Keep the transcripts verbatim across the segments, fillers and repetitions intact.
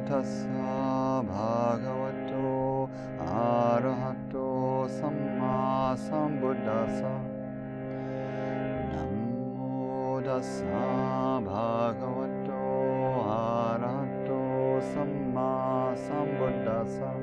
tassa bhagavato arahato samma sambuddhassa. Namo tassa bhagavato arahato samma sambuddhassa.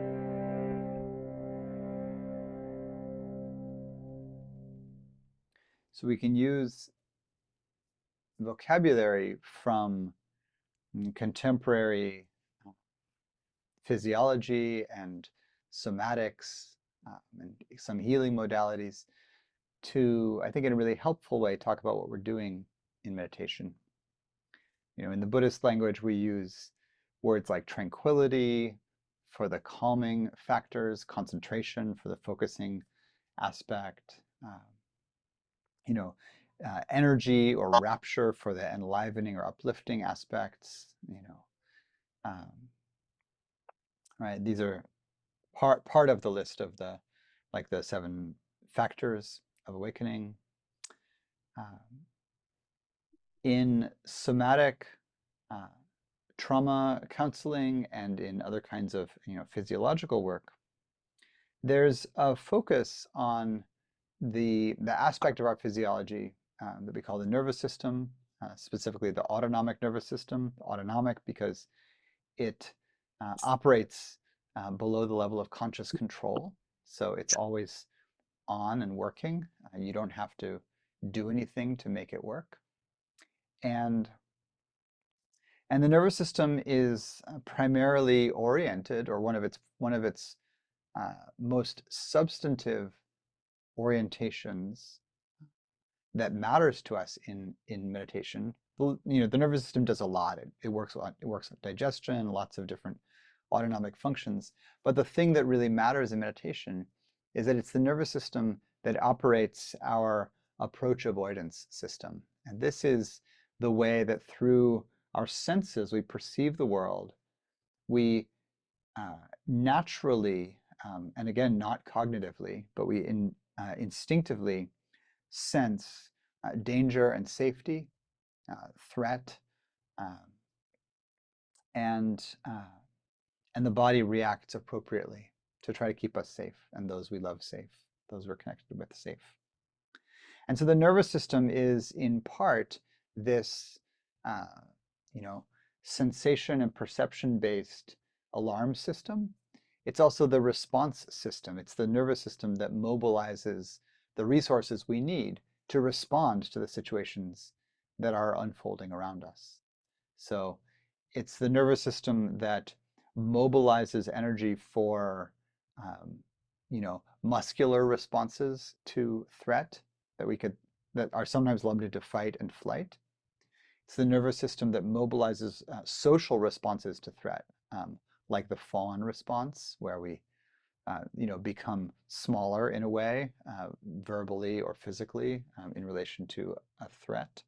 So we can use vocabulary from contemporary physiology and somatics um, and some healing modalities to, I think in a really helpful way, talk about what we're doing in meditation. You know, in the Buddhist language, we use words like tranquility for the calming factors, concentration for the focusing aspect, um, you know, uh, energy or rapture for the enlivening or uplifting aspects, you know. Um, right, these are part part of the list of the, like the seven factors of awakening. Um, in somatic uh, trauma counseling and in other kinds of, you know, physiological work, there's a focus on the, the aspect of our physiology uh, that we call the nervous system, uh, specifically the autonomic nervous system. Autonomic because it uh, operates uh, below the level of conscious control. So it's always on and working. Uh, you don't have to do anything to make it work. And, and the nervous system is uh, primarily oriented, or one of its, one of its uh, most substantive orientations that matters to us in, in meditation. You know, the nervous system does a lot. It, it works a lot. It works on digestion, lots of different autonomic functions. But the thing that really matters in meditation is that it's the nervous system that operates our approach avoidance system. And this is the way that through our senses we perceive the world. We uh, naturally, um, and again, not cognitively, but we in, uh, instinctively sense uh, danger and safety, uh, threat, um, and uh, and the body reacts appropriately to try to keep us safe and those we love safe, those we're connected with safe. And so the nervous system is in part this, uh, you know, sensation and perception-based alarm system. It's also the response system. It's the nervous system that mobilizes the resources we need to respond to the situations that are unfolding around us. So it's the nervous system that mobilizes energy for, um, you know, muscular responses to threat that we could, that are sometimes lumped into fight and flight. It's the nervous system that mobilizes uh, social responses to threat, um, like the fawn response, where we, uh, you know, become smaller in a way, uh, verbally or physically, um, in relation to a threat.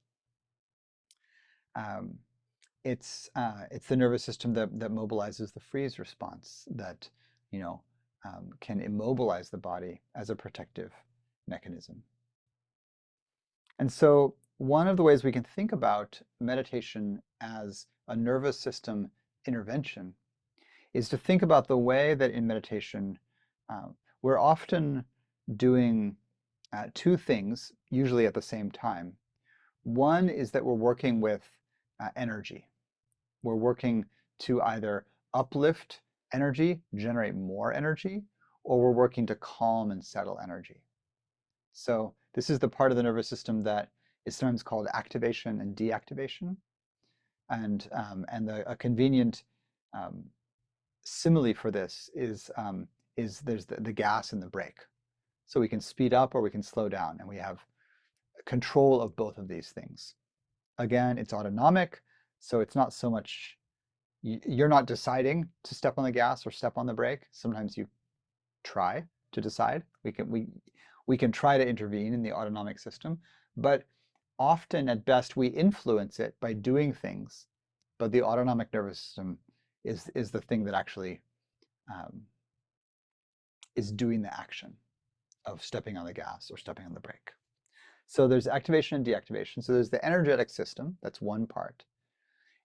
Um, it's uh, it's the nervous system that that mobilizes the freeze response, that, you know, um, can immobilize the body as a protective mechanism. And so one of the ways we can think about meditation as a nervous system intervention is to think about the way that in meditation uh, we're often doing uh, two things, usually at the same time. One is that we're working with uh, energy. We're working to either uplift energy, generate more energy, or we're working to calm and settle energy. So this is the part of the nervous system that is sometimes called activation and deactivation. And, um, and the, a convenient um, simile for this is, um, is there's the, the gas and the brake. So we can speed up or we can slow down, and we have control of both of these things. Again, it's autonomic, so it's not so much, you're not deciding to step on the gas or step on the brake. Sometimes you try to decide. We can, we, we can try to intervene in the autonomic system, but often at best we influence it by doing things, but the autonomic nervous system is, is the thing that actually um, is doing the action of stepping on the gas or stepping on the brake. So there's activation and deactivation. So there's the energetic system, that's one part.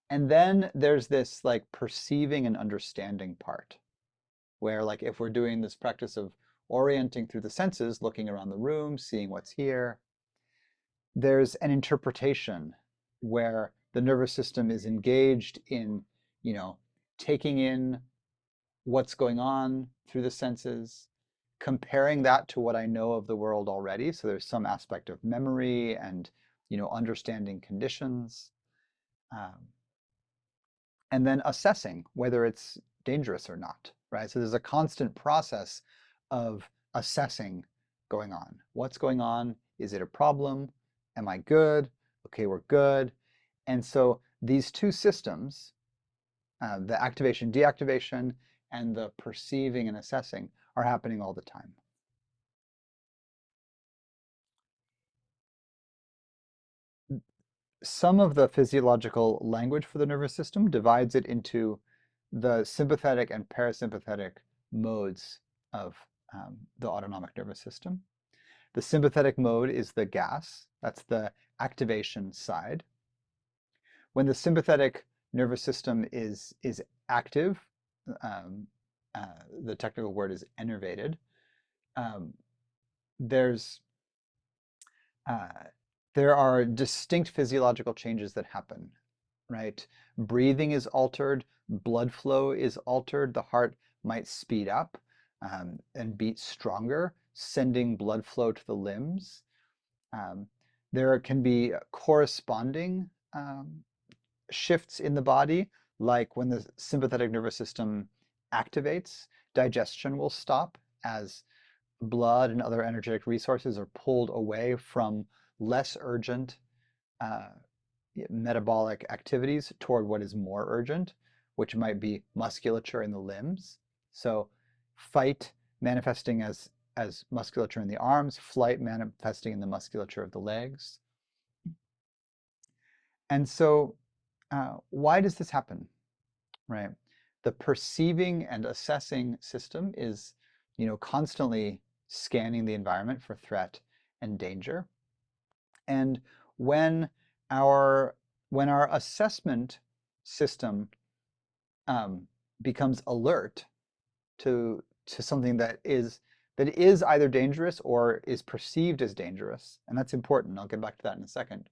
And then there's this like perceiving and understanding part, where like if we're doing this practice of orienting through the senses, looking around the room, seeing what's here, there's an interpretation where the nervous system is engaged in, you know, taking in what's going on through the senses, comparing that to what I know of the world already. So there's some aspect of memory and, you know, understanding conditions, um, and then assessing whether it's dangerous or not, right? So there's a constant process of assessing going on. What's going on? Is it a problem? Am I good? Okay, we're good. And so these two systems, uh, the activation, deactivation, and the perceiving and assessing are happening all the time. Some of the physiological language for the nervous system divides it into the sympathetic and parasympathetic modes of um, the autonomic nervous system. The sympathetic mode is the gas, that's the activation side. When the sympathetic nervous system is, is active, um, uh, the technical word is innervated, um, there's uh, there are distinct physiological changes that happen, right? Breathing is altered, blood flow is altered, the heart might speed up um, and beat stronger, sending blood flow to the limbs. Um, there can be corresponding um, shifts in the body, like when the sympathetic nervous system activates, digestion will stop as blood and other energetic resources are pulled away from less urgent uh, metabolic activities toward what is more urgent, which might be musculature in the limbs. So fight manifesting as, as musculature in the arms, flight manifesting in the musculature of the legs. And so uh, why does this happen, right? The perceiving and assessing system is, you know, constantly scanning the environment for threat and danger. And when our when our assessment system um, becomes alert to to something that is that is either dangerous or is perceived as dangerous, and that's important. I'll get back to that in a second.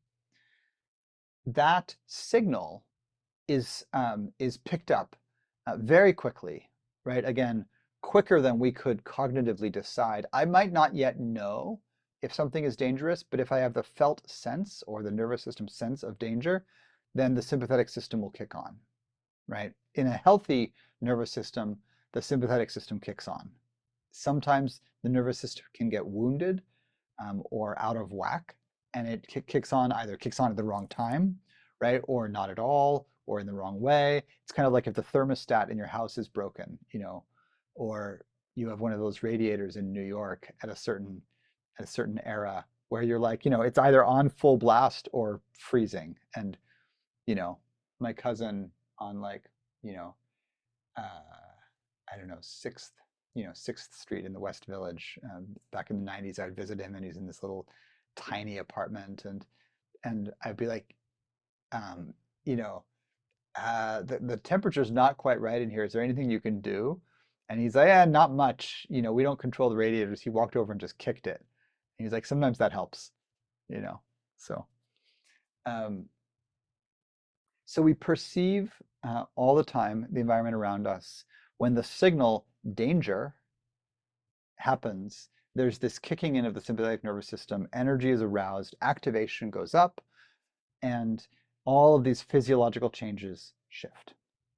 That signal is um, is picked up uh, very quickly, right? Again, quicker than we could cognitively decide. I might not yet know if something is dangerous, but if I have the felt sense or the nervous system sense of danger, then the sympathetic system will kick on, right? In a healthy nervous system, the sympathetic system kicks on. Sometimes the nervous system can get wounded um, or out of whack, and it kicks on, either kicks on at the wrong time, right, or not at all, or in the wrong way. It's kind of like if the thermostat in your house is broken, you know, or you have one of those radiators in New York at a certain at a certain era where you're like, you know, it's either on full blast or freezing. And, you know, my cousin on like, you know, uh, I don't know, sixth, you know, sixth Street in the West Village. Um, back in the nineties, I'd visit him, and he's in this little tiny apartment, and and I'd be like, um, you know, uh, the the temperature's not quite right in here. Is there anything you can do? And he's like, yeah, not much. You know, we don't control the radiators. He walked over and just kicked it. And he's like, sometimes that helps, you know. So, um, so we perceive uh, all the time the environment around us. When the signal danger happens, there's this kicking in of the sympathetic nervous system, energy is aroused, activation goes up, and all of these physiological changes shift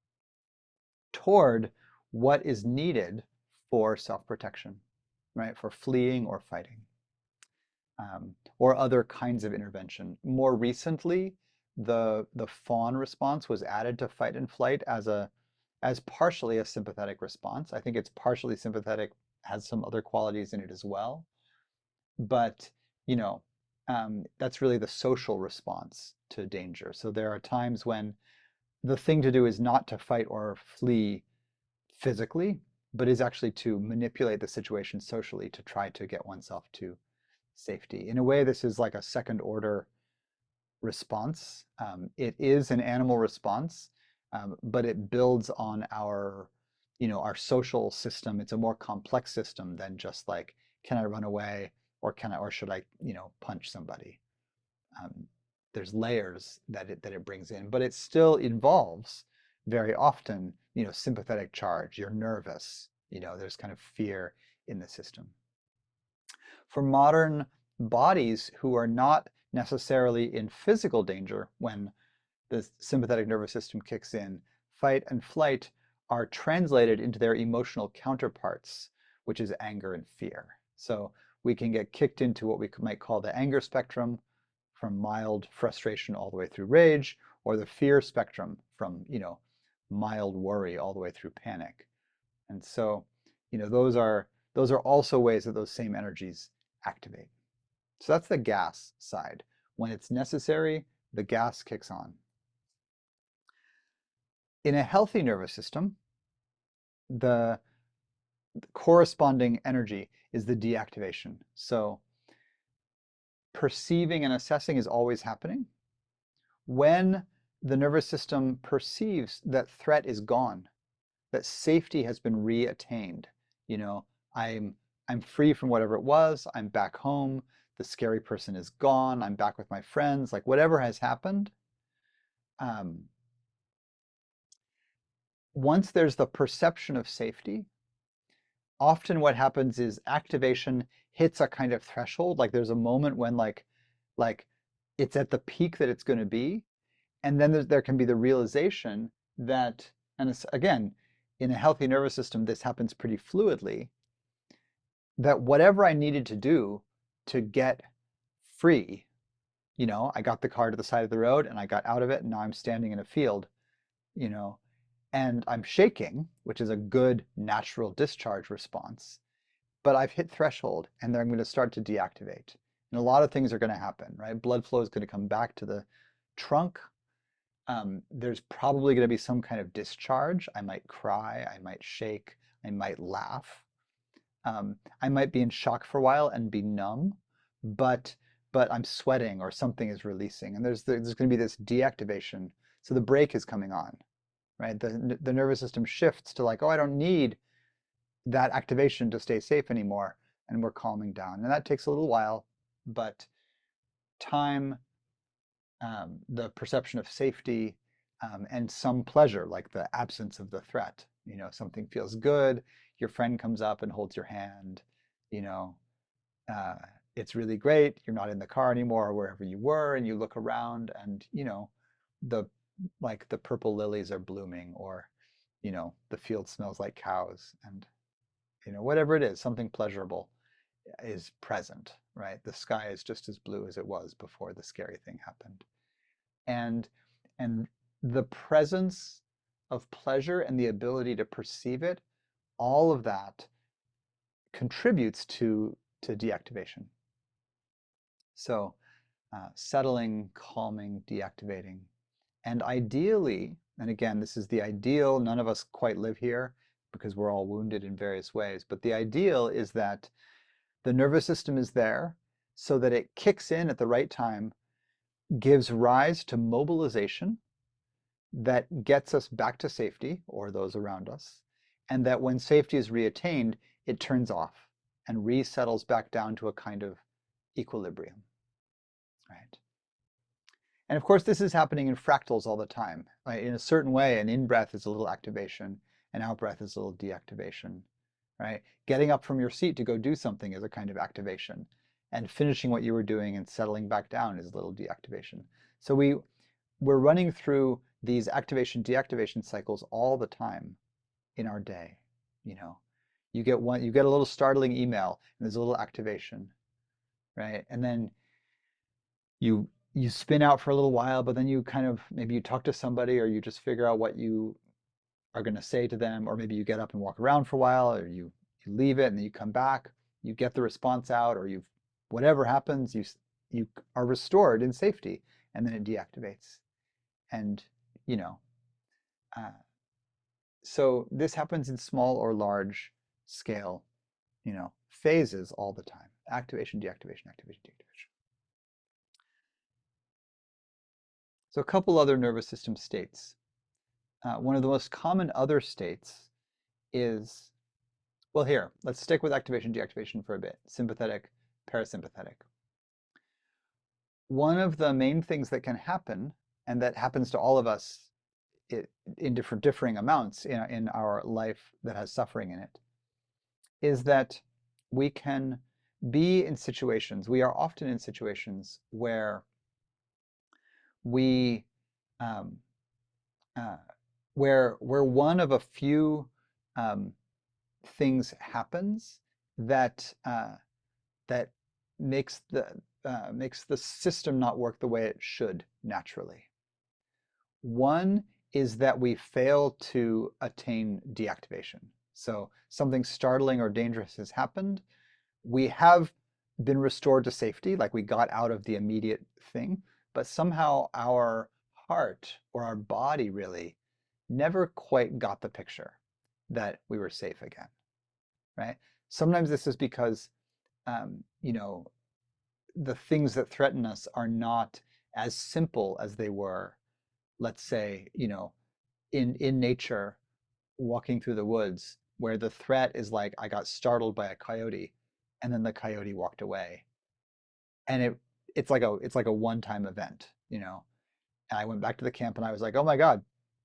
toward what is needed for self-protection, right? For fleeing or fighting, um, or other kinds of intervention. More recently, the the fawn response was added to fight and flight as a as partially a sympathetic response. I think it's partially sympathetic, has some other qualities in it as well. But, you know, um, that's really the social response to danger. So there are times when the thing to do is not to fight or flee physically, but is actually to manipulate the situation socially to try to get oneself to safety. In a way, this is like a second order response. Um, it is an animal response, um, but it builds on our, you know, our social system. It's a more complex system than just like, can I run away or can I, or should I, you know, punch somebody? Um, there's layers that it that it brings in, but it still involves very often, you know, sympathetic charge. You're nervous, you know, there's kind of fear in the system. For modern bodies who are not necessarily in physical danger when the sympathetic nervous system kicks in, fight and flight are translated into their emotional counterparts, which is anger and fear. So we can get kicked into what we might call the anger spectrum, from mild frustration all the way through rage, or the fear spectrum from, you know, mild worry all the way through panic. And so, you know, those are those are also ways that those same energies activate. So that's the gas side. When it's necessary, the gas kicks on. In a healthy nervous system, the corresponding energy is the deactivation. So perceiving and assessing is always happening. When the nervous system perceives that threat is gone, that safety has been reattained, you know, I'm I'm free from whatever it was, I'm back home, the scary person is gone, I'm back with my friends, like whatever has happened, um, once there's the perception of safety, often what happens is activation hits a kind of threshold. Like there's a moment when like, like it's at the peak that it's going to be. And then there, there can be the realization that, and it's, again, in a healthy nervous system, this happens pretty fluidly, that whatever I needed to do to get free, you know, I got the car to the side of the road and I got out of it and now I'm standing in a field, you know, and I'm shaking, which is a good natural discharge response, but I've hit threshold and then I'm going to start to deactivate. And a lot of things are going to happen, right? Blood flow is going to come back to the trunk. Um, there's probably going to be some kind of discharge. I might cry, I might shake, I might laugh. Um, I might be in shock for a while and be numb, but but I'm sweating or something is releasing, and there's there's going to be this deactivation. So the brake is coming on, right? The the nervous system shifts to like, oh, I don't need that activation to stay safe anymore, and we're calming down. And that takes a little while, but time, um, the perception of safety, um, and some pleasure, like the absence of the threat. You know, something feels good, your friend comes up and holds your hand, you know, uh, it's really great. You're not in the car anymore or wherever you were, and you look around and, you know, the like the purple lilies are blooming, or, you know, the field smells like cows, and, you know, whatever it is, something pleasurable is present, right? The sky is just as blue as it was before the scary thing happened. And and the presence of pleasure and the ability to perceive it, all of that contributes to to deactivation. So uh, settling, calming, deactivating. And ideally, and again, this is the ideal, none of us quite live here because we're all wounded in various ways, but the ideal is that the nervous system is there so that it kicks in at the right time, gives rise to mobilization that gets us back to safety or those around us, and that when safety is reattained, it turns off and resettles back down to a kind of equilibrium, right? And of course, this is happening in fractals all the time. Right? In a certain way, an in-breath is a little activation, an out-breath is a little deactivation, right? Getting up from your seat to go do something is a kind of activation, and finishing what you were doing and settling back down is a little deactivation. So we, we're running through these activation, deactivation cycles all the time in our day. You know, you get one, you get a little startling email, and there's a little activation, right? And then you you spin out for a little while, but then you kind of maybe you talk to somebody or you just figure out what you are going to say to them, or maybe you get up and walk around for a while, or you you leave it and then you come back, you get the response out, or you whatever happens, you you are restored in safety, and then it deactivates. And you know, uh, so this happens in small or large scale, you know, phases all the time. Activation, deactivation, activation, deactivation. So a couple other nervous system states. Uh, one of the most common other states is, well, here, let's stick with activation, deactivation for a bit. Sympathetic, parasympathetic. One of the main things that can happen, and that happens to all of us it, in different differing amounts in, in our life that has suffering in it, is that we can be in situations, we are often in situations where we um, uh, where where one of a few um, things happens that uh, that makes the uh, makes the system not work the way it should naturally. One is that we fail to attain deactivation. So something startling or dangerous has happened. We have been restored to safety, like we got out of the immediate thing, but somehow our heart or our body really never quite got the picture that we were safe again, right? Sometimes this is because, um, you know, the things that threaten us are not as simple as they were, let's say, you know, in, in nature, walking through the woods, where the threat is like, I got startled by a coyote, and then the coyote walked away. And it it's like a it's like a one-time event, you know. And I went back to the camp and I was like, oh my God,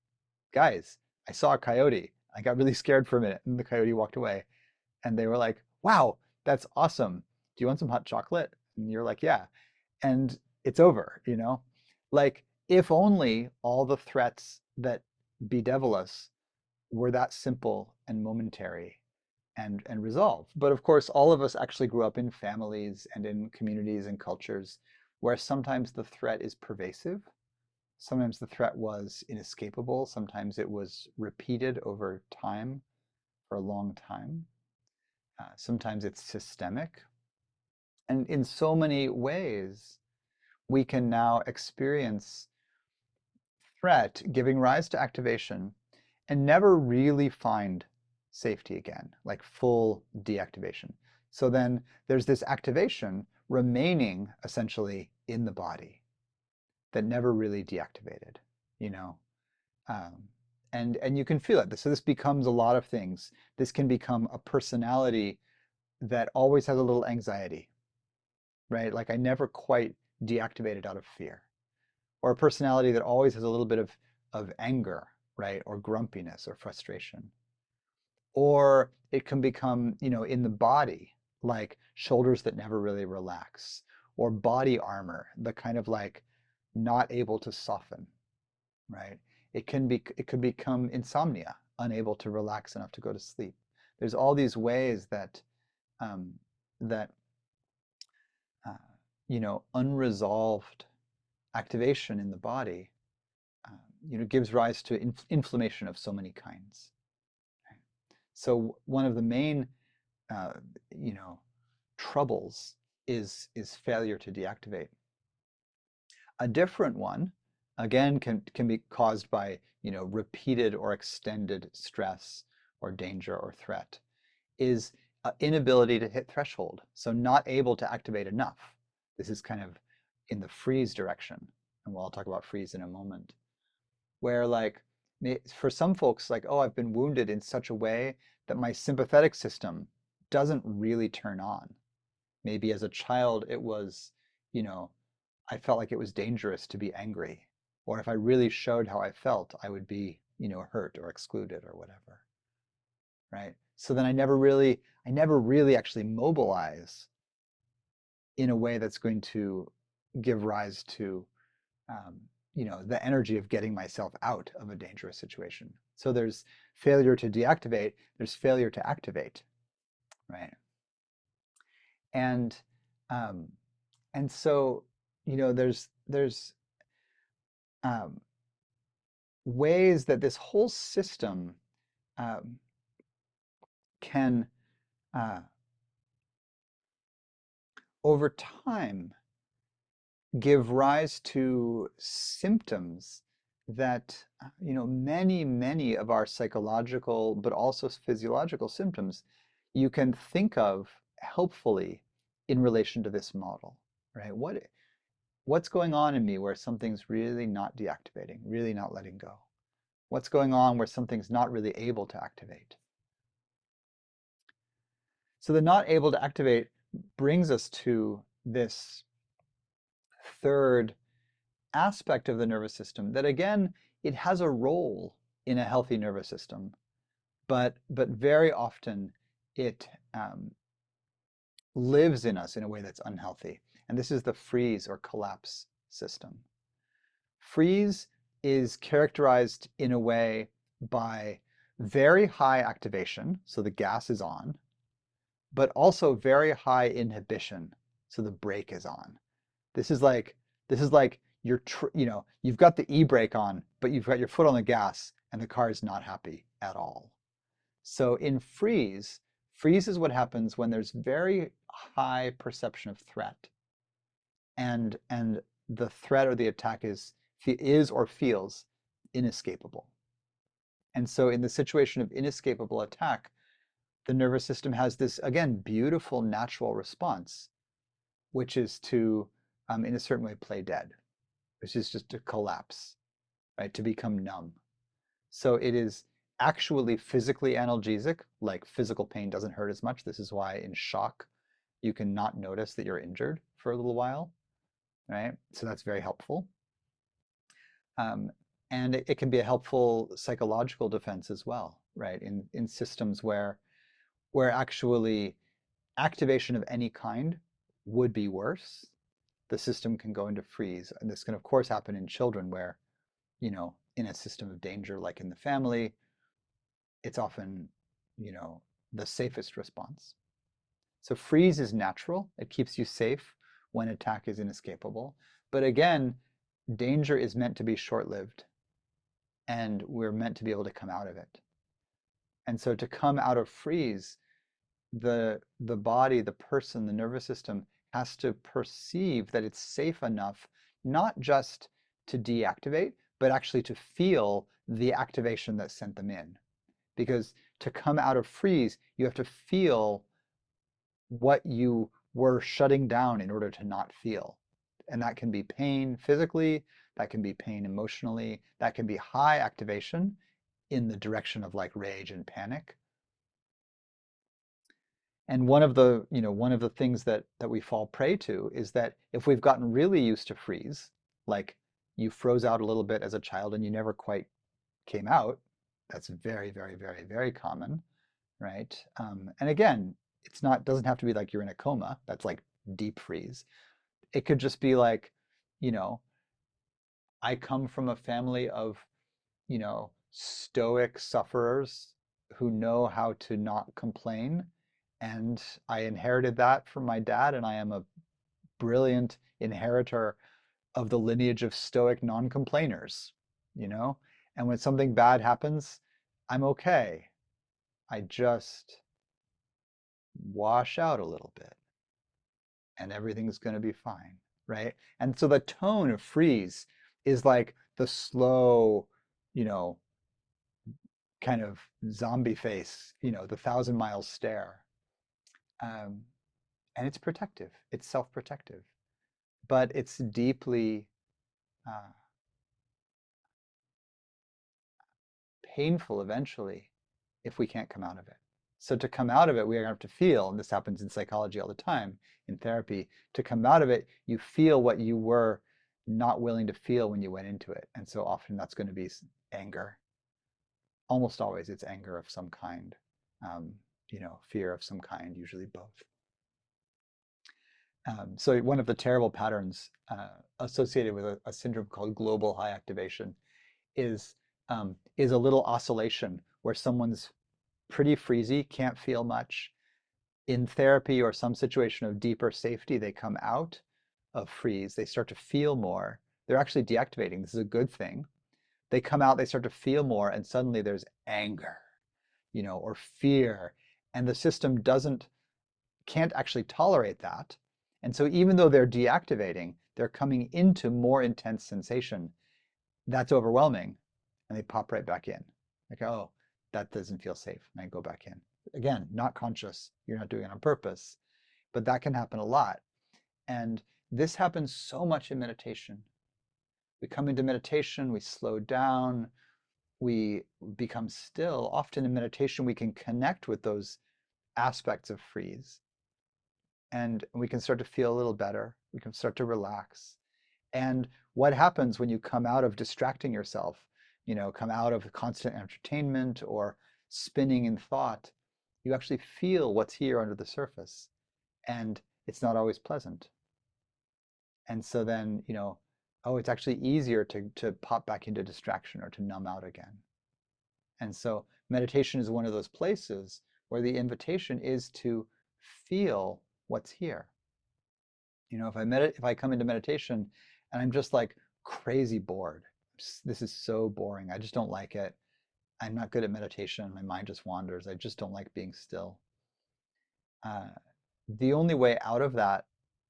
guys, I saw a coyote. I got really scared for a minute, and the coyote walked away. And they were like, wow, that's awesome. Do you want some hot chocolate? And you're like, yeah. And it's over, you know? Like, if only all the threats that bedevil us were that simple and momentary and, and resolve. But of course, all of us actually grew up in families and in communities and cultures where sometimes the threat is pervasive. Sometimes the threat was inescapable. Sometimes it was repeated over time for a long time. Uh, sometimes it's systemic. And in so many ways, we can now experience threat giving rise to activation and never really find safety again, like full deactivation. So then there's this activation remaining essentially in the body that never really deactivated, you know? Um, and, and you can feel it. So this becomes a lot of things. This can become a personality that always has a little anxiety, right? Like I never quite deactivated out of fear. Or a personality that always has a little bit of, of anger, right? Or grumpiness or frustration. Or it can become, you know, in the body, like shoulders that never really relax, or body armor, the kind of like not able to soften, right? It can be, it could become insomnia, unable to relax enough to go to sleep. There's all these ways that um, that uh, you know, unresolved activation in the body, um, you know, gives rise to inf inflammation of so many kinds. Right? So one of the main, uh, you know, troubles is is failure to deactivate. A different one, again, can can be caused by, you know, repeated or extended stress or danger or threat, is uh, inability to hit threshold. So not able to activate enough. This is kind of in the freeze direction, and we'll talk about freeze in a moment, where like for some folks, like, oh, I've been wounded in such a way that my sympathetic system doesn't really turn on. Maybe as a child it was, you know, I felt like it was dangerous to be angry, or if I really showed how I felt, I would be, you know, hurt or excluded or whatever, right? So then I never really, I never really actually mobilize in a way that's going to give rise to, um, you know, the energy of getting myself out of a dangerous situation. So there's failure to deactivate, there's failure to activate, right? And um, and so, you know, there's there's um, ways that this whole system um, can, uh, over time, give rise to symptoms that, uh, you know, many, many of our psychological, but also physiological symptoms you can think of helpfully in relation to this model, right? What, what's going on in me where something's really not deactivating, really not letting go? What's going on where something's not really able to activate? So the not able to activate brings us to this third aspect of the nervous system that, again, it has a role in a healthy nervous system, but, but very often it um, lives in us in a way that's unhealthy. And this is the freeze or collapse system. Freeze is characterized in a way by very high activation, so the gas is on, but also very high inhibition, so the brake is on. This is like this is like you're tr you know you've got the e-brake on, but you've got your foot on the gas, and the car is not happy at all. So in freeze, freeze is what happens when there's very high perception of threat, and and the threat or the attack is is or feels inescapable. And so in the situation of inescapable attack, the nervous system has this, again, beautiful natural response, which is to, um, in a certain way, play dead, which is just to collapse, right? To become numb. So it is actually physically analgesic, like physical pain doesn't hurt as much. This is why in shock, you can not notice that you're injured for a little while, right? So that's very helpful. Um, and it, it can be a helpful psychological defense as well, right? In, in systems where, where actually activation of any kind would be worse, the system can go into freeze. And this can, of course, happen in children where, you know, in a system of danger, like in the family, it's often, you know, the safest response. So freeze is natural. It keeps you safe when attack is inescapable. But again, danger is meant to be short-lived, and we're meant to be able to come out of it. And so to come out of freeze, the, the body, the person, the nervous system has to perceive that it's safe enough not just to deactivate, but actually to feel the activation that sent them in. Because to come out of freeze, you have to feel what you were shutting down in order to not feel. And that can be pain physically, that can be pain emotionally, that can be high activation in the direction of like rage and panic. And one of the, you know, one of the things that that we fall prey to is that if we've gotten really used to freeze, like you froze out a little bit as a child and you never quite came out, that's very, very, very, very common, right? Um, and again, it's not doesn't have to be like you're in a coma. That's like deep freeze. It could just be like, you know, I come from a family of, you know, stoic sufferers who know how to not complain. And I inherited that from my dad, and I am a brilliant inheritor of the lineage of stoic non-complainers, you know? And when something bad happens, I'm okay. I just wash out a little bit and everything's going to be fine, right? And so the tone of freeze is like the slow, you know, kind of zombie face, you know, the thousand mile stare. Um, and it's protective, it's self-protective, but it's deeply uh, painful eventually if we can't come out of it. So to come out of it, we have to feel, and this happens in psychology all the time, in therapy, to come out of it, you feel what you were not willing to feel when you went into it. And so often that's going to be anger. Almost always it's anger of some kind, um, you know, fear of some kind, usually both. Um, so one of the terrible patterns uh, associated with a, a syndrome called global high activation is um, is a little oscillation where someone's pretty freezy, can't feel much. In therapy or some situation of deeper safety, they come out of freeze. They start to feel more. They're actually deactivating. This is a good thing. They come out, they start to feel more, and suddenly there's anger, you know, or fear. And the system doesn't, can't actually tolerate that. And so even though they're deactivating, they're coming into more intense sensation. That's overwhelming. And they pop right back in. Like, oh, that doesn't feel safe. And I go back in. Again, not conscious. You're not doing it on purpose. But that can happen a lot. And this happens so much in meditation. We come into meditation, we slow down, we become still. Often in meditation, we can connect with those aspects of freeze, and we can start to feel a little better. We can start to relax. And what happens when you come out of distracting yourself, you know, come out of constant entertainment or spinning in thought, you actually feel what's here under the surface, and it's not always pleasant. And so then, you know, oh, it's actually easier to, to pop back into distraction or to numb out again. And so meditation is one of those places where the invitation is to feel what's here. You know, if I medit if I come into meditation and I'm just like crazy bored, this is so boring, I just don't like it. I'm not good at meditation. My mind just wanders. I just don't like being still. Uh, the only way out of that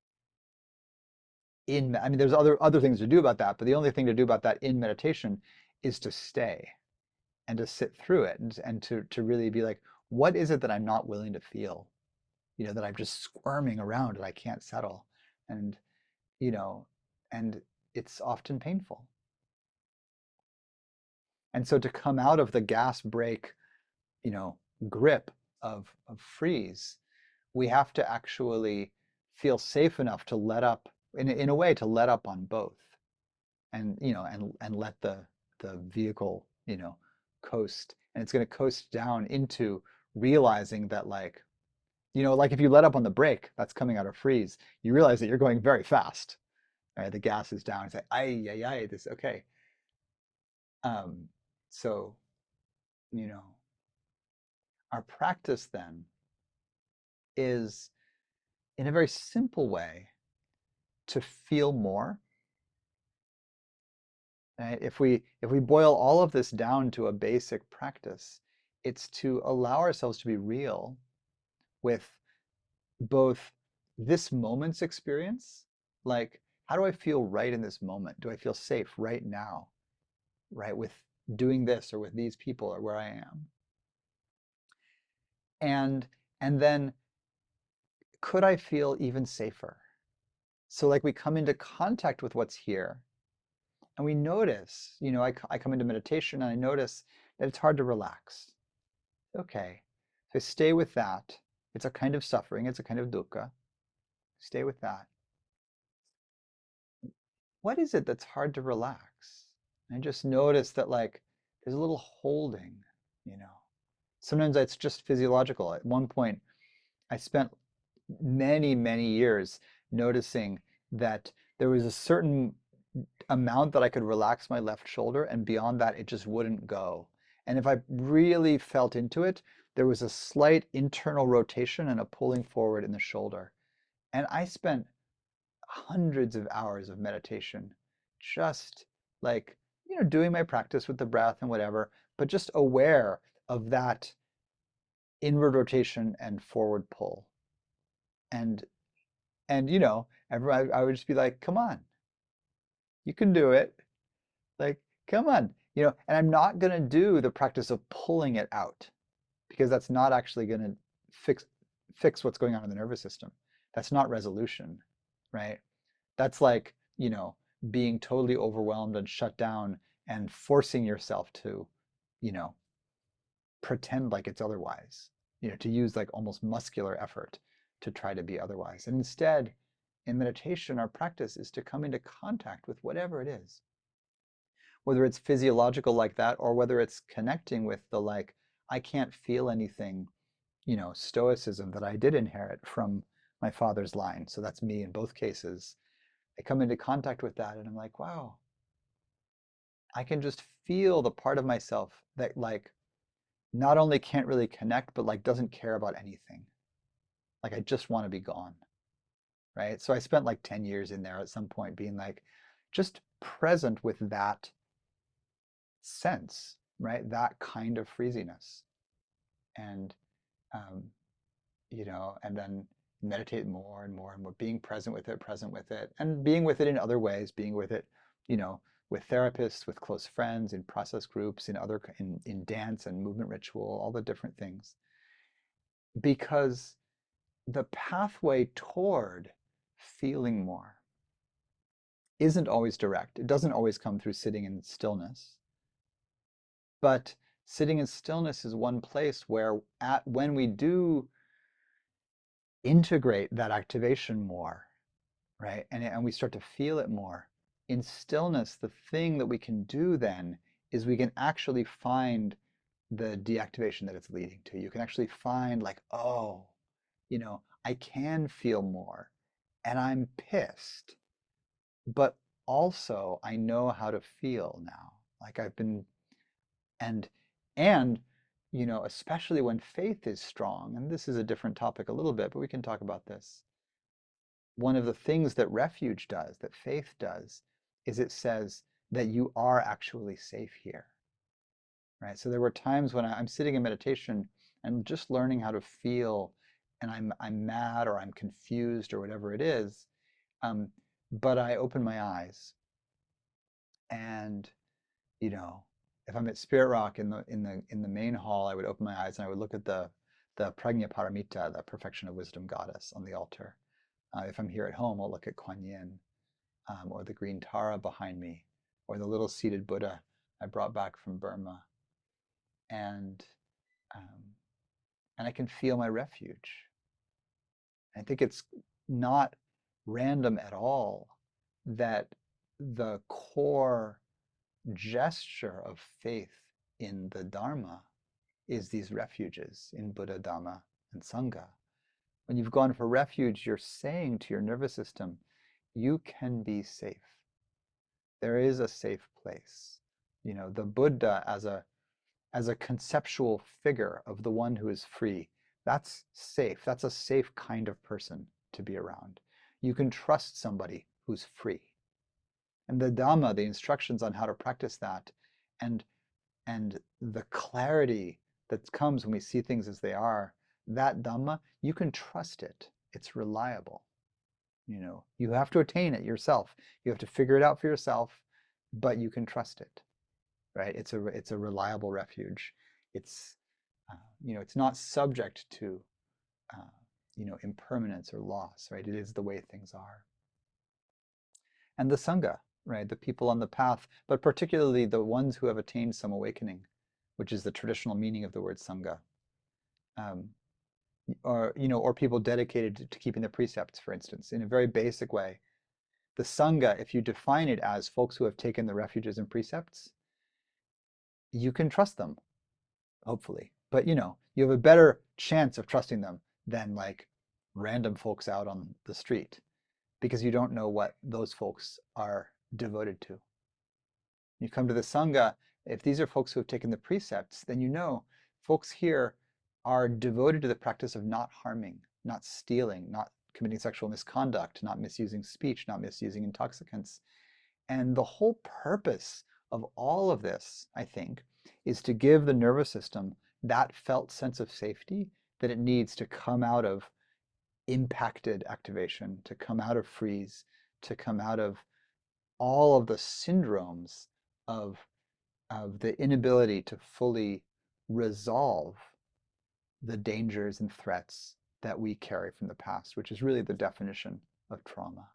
in, I mean, there's other other things to do about that, but the only thing to do about that in meditation is to stay and to sit through it and, and to, to really be like, what is it that I'm not willing to feel? You know, that I'm just squirming around and I can't settle. And, you know, and it's often painful. And so to come out of the gas brake, you know, grip of, of freeze, we have to actually feel safe enough to let up, in, in a way, to let up on both. And, you know, and, and let the, the vehicle, you know, coast. And it's going to coast down into realizing that, like, you know, like if you let up on the brake that's coming out of freeze, you realize that you're going very fast. Right? The gas is down. It's like, ay, ay, ay, this, okay. Um, so, you know, our practice then is, in a very simple way, to feel more. Right? If we if we boil all of this down to a basic practice, it's to allow ourselves to be real with both this moment's experience, like, how do I feel right in this moment? Do I feel safe right now, right, with doing this or with these people or where I am? And and then could I feel even safer? So like we come into contact with what's here and we notice, you know, I, I come into meditation and I notice that it's hard to relax. Okay, so stay with that. It's a kind of suffering, it's a kind of dukkha. Stay with that. What is it that's hard to relax? And just notice that, like, there's a little holding, you know. Sometimes it's just physiological. At one point, I spent many, many years noticing that there was a certain amount that I could relax my left shoulder, and beyond that, it just wouldn't go. And if I really felt into it, there was a slight internal rotation and a pulling forward in the shoulder. And I spent hundreds of hours of meditation just like, you know, doing my practice with the breath and whatever, but just aware of that inward rotation and forward pull. And and you know, everyone, I would just be like, come on, you can do it. Like, come on, you know, and I'm not going to do the practice of pulling it out because that's not actually going to fix fix what's going on in the nervous system. That's not resolution, right? That's like, you know, being totally overwhelmed and shut down and forcing yourself to, you know, pretend like it's otherwise, you know, to use like almost muscular effort to try to be otherwise. And instead, in meditation, our practice is to come into contact with whatever it is, whether it's physiological like that, or whether it's connecting with the, like, I can't feel anything, you know, stoicism that I did inherit from my father's line. So that's me in both cases. I come into contact with that and I'm like, wow, I can just feel the part of myself that, like, not only can't really connect, but like doesn't care about anything. Like I just want to be gone. Right. So I spent like ten years in there at some point being like just present with that sense, right? That kind of freeziness. And, um, you know, and then meditate more and more and more, being present with it, present with it, and being with it in other ways, being with it, you know, with therapists, with close friends, in process groups, in other, in, in dance and movement ritual, all the different things. Because the pathway toward feeling more, isn't always direct. It doesn't always come through sitting in stillness. But sitting in stillness is one place where at when we do integrate that activation more, right? And, and we start to feel it more. In stillness, the thing that we can do then is we can actually find the deactivation that it's leading to. You can actually find like, oh, you know, I can feel more and I'm pissed, but also I know how to feel now. Like I've been, and, and, you know, especially when faith is strong, and this is a different topic a little bit, but we can talk about this. One of the things that refuge does, that faith does, is it says that you are actually safe here, right? So there were times when I'm sitting in meditation and just learning how to feel, and I'm I'm mad or I'm confused or whatever it is, um, but I open my eyes, and you know, if I'm at Spirit Rock in the in the in the main hall, I would open my eyes and I would look at the the Prajna Paramita, the perfection of wisdom goddess, on the altar. Uh, if I'm here at home, I'll look at Kuan Yin, um, or the green Tara behind me, or the little seated Buddha I brought back from Burma, and um, and I can feel my refuge. I think it's not random at all that the core gesture of faith in the Dharma is these refuges in Buddha, Dhamma, and Sangha. When you've gone for refuge, you're saying to your nervous system, you can be safe. There is a safe place. You know, the Buddha as a as a conceptual figure of the one who is free, that's safe. That's a safe kind of person to be around. You can trust somebody who's free. And the Dhamma, the instructions on how to practice that, and and the clarity that comes when we see things as they are, that Dhamma, you can trust it. It's reliable. You know, you have to attain it yourself. You have to figure it out for yourself, but you can trust it, right? It's a it's a reliable refuge. It's uh, you know, it's not subject to uh, you know, impermanence or loss, right? It is the way things are. And the Sangha, right? The people on the path, but particularly the ones who have attained some awakening, which is the traditional meaning of the word Sangha. Um, or you know, or people dedicated to, to keeping the precepts, for instance, in a very basic way. The Sangha, if you define it as folks who have taken the refuges and precepts, you can trust them, hopefully. But you know, you have a better chance of trusting them than like random folks out on the street, because you don't know what those folks are devoted to. You come to the Sangha, if these are folks who have taken the precepts, then you know folks here are devoted to the practice of not harming, not stealing, not committing sexual misconduct, not misusing speech, not misusing intoxicants. And the whole purpose of all of this, I think, is to give the nervous system that felt sense of safety that it needs to come out of impacted activation, to come out of freeze, to come out of all of the syndromes of, of the inability to fully resolve the dangers and threats that we carry from the past, which is really the definition of trauma.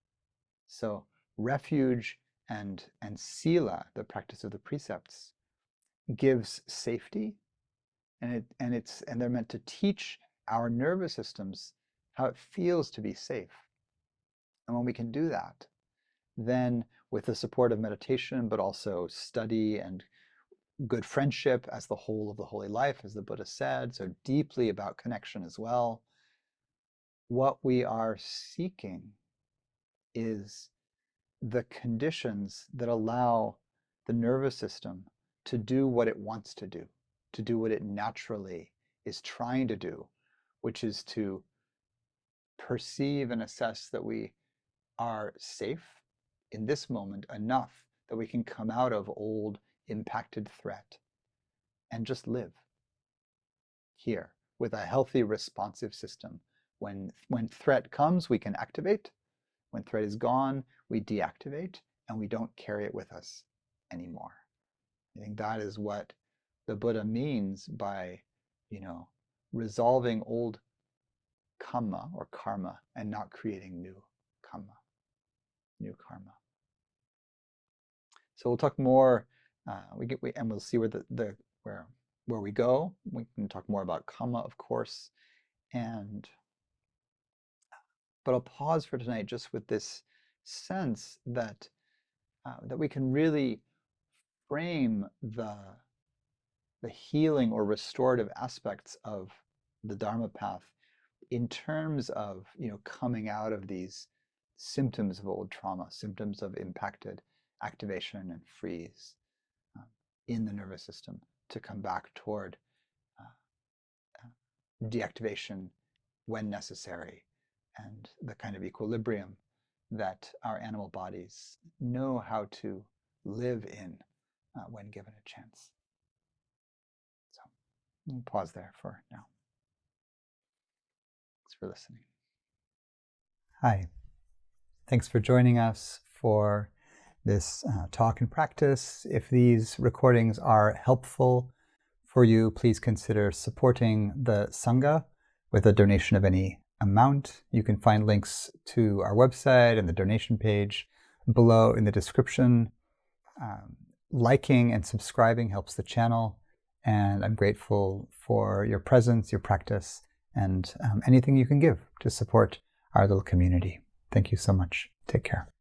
So refuge and, and sila, the practice of the precepts, gives safety, and, it, and, it's, and they're meant to teach our nervous systems how it feels to be safe. And when we can do that, then with the support of meditation, but also study and good friendship as the whole of the holy life, as the Buddha said, so deeply about connection as well, what we are seeking is the conditions that allow the nervous system to do what it wants to do, to do what it naturally is trying to do, which is to perceive and assess that we are safe in this moment enough that we can come out of old impacted threat and just live here with a healthy responsive system. When, when threat comes, we can activate. When threat is gone, we deactivate, and we don't carry it with us anymore. I think that is what the Buddha means by, you know, resolving old kamma or karma and not creating new kamma, new karma. So we'll talk more. Uh, we get we and we'll see where the, the where where we go. We can talk more about kamma, of course, and but I'll pause for tonight just with this sense that uh, that we can really frame the the healing or restorative aspects of the Dharma path in terms of, you know, coming out of these symptoms of old trauma, symptoms of impacted activation and freeze uh, in the nervous system, to come back toward uh, uh, deactivation when necessary, and the kind of equilibrium that our animal bodies know how to live in uh, when given a chance. So we'll pause there for now. Thanks for listening. Hi. Thanks for joining us for this uh, talk and practice. If these recordings are helpful for you, please consider supporting the Sangha with a donation of any amount. You can find links to our website and the donation page below in the description. Um, liking and subscribing helps the channel, and I'm grateful for your presence, your practice, and um, anything you can give to support our little community. Thank you so much. Take care.